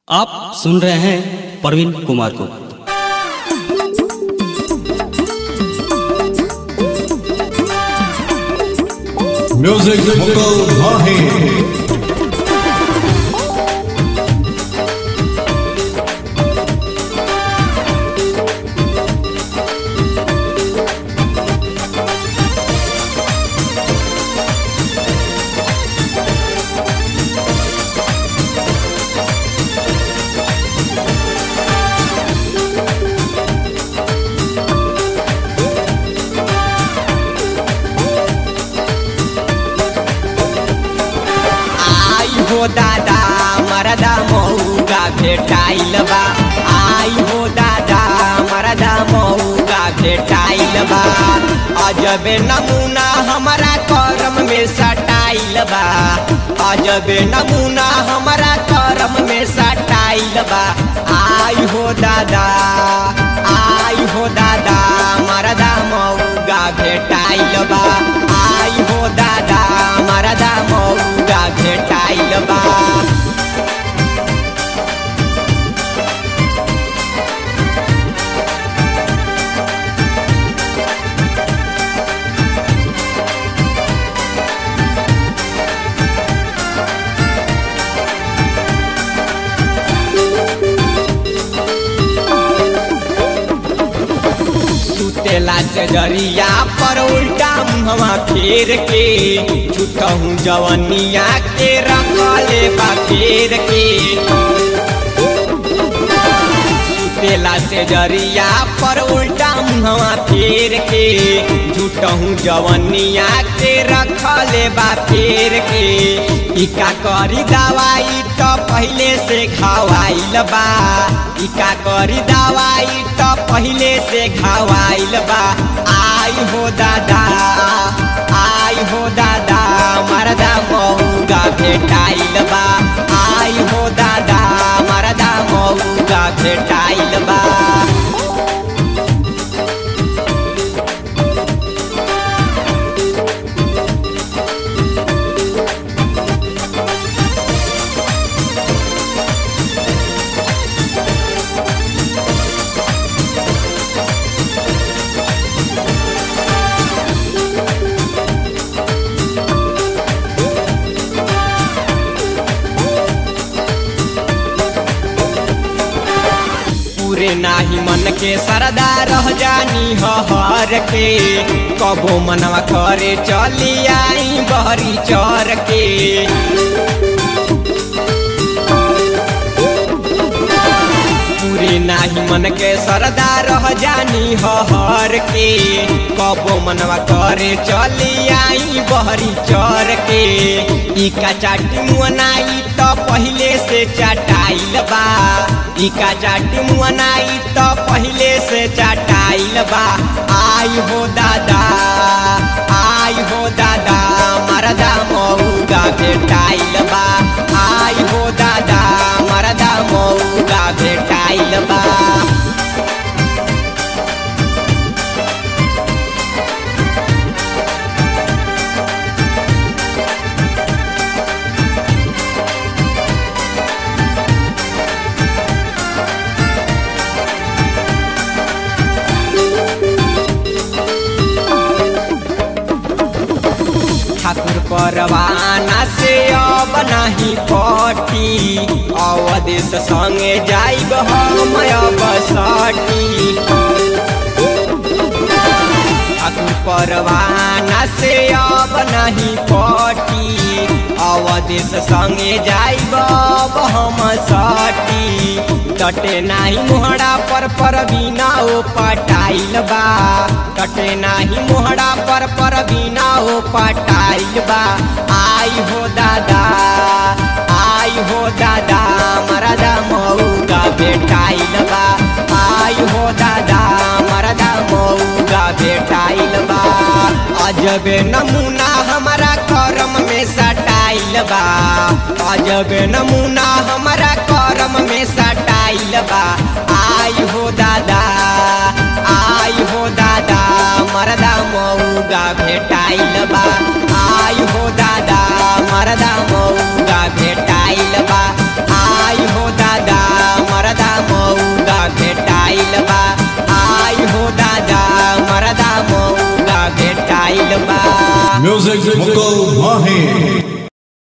आप सुन रहे हैं प्रवीण कुमार को। म्यूजिक मुकुल भाई। हो दादा मरदा मऊगा भेटाइल बा। आई हो दादा मरदा मऊगा भेटाइल बा। अजबे नमूना हमारा करम में सटाइल बा। अजबे नमूना हमारा करम में सटाइल बा। आई हो दादा मरदा मऊगा भेटाइल बा। आई हो दादा मरदा मऊगा भेटाइल बा। सुतेला से जरिया पर उल्टा मुहवा फेर के छुटहूँ जवनिया के रखले बा फेर के। सुतेला से जरिया पर उल्टा मुहवा फेर के छुटहूँ जवनिया के रखले बा फेर के। इका करी दवाई तो पहले से खवाइल बा। इका करी दवाई तो पहले से खवाइल बा। आई हो दादा मरदा मऊगा भेटाइल बा। आई हो दादा मरदा मऊगा भेटाइल बा। पूरे नाही मन के सरदा रह जानी हर के। कबो मनवा करे चली आई बहरी चर के। पूरे नाही मन के सरदा रह जानी हर के। कबो मनवा करे चली आई बहरी चर के। इका चाटी मुनाई तो पहले से चटाइल बा। इका चाटी मुनाई तो पहले से चटाइल बा। आई हो दादा मरदा मऊगा भेटाइल बा। आई हो दादा मरदा मऊगा भेटाइल बा। ठाकुर परवाना से अब नहीं पटी। अवदेश संगे जाइब हम अब सटी। ठाकुर परवाना से अब नहीं पटी। अवदेश संगे जाइब अब हम सटी। टटे नाही मोहड़ा पर बिना ओ पटाइल बा। टटे नाही मोहड़ा पर बिना ओ पटाइल बा। आई हो दादा मरदा मऊगा भेटाइल बा। आई हो दादा मरदा मऊगा भेटाइल बा। अजबे नमूना हमारा करम में सटाइल बा। अजबे नमूना हमारा करम में सटाइल बा। आई हो दादा मरदा मऊगा भेटाइल बा। आई हो दादा मरदा मऊगा भेटाइल बा। आई हो दादा म्यूजिक मुकुल माही।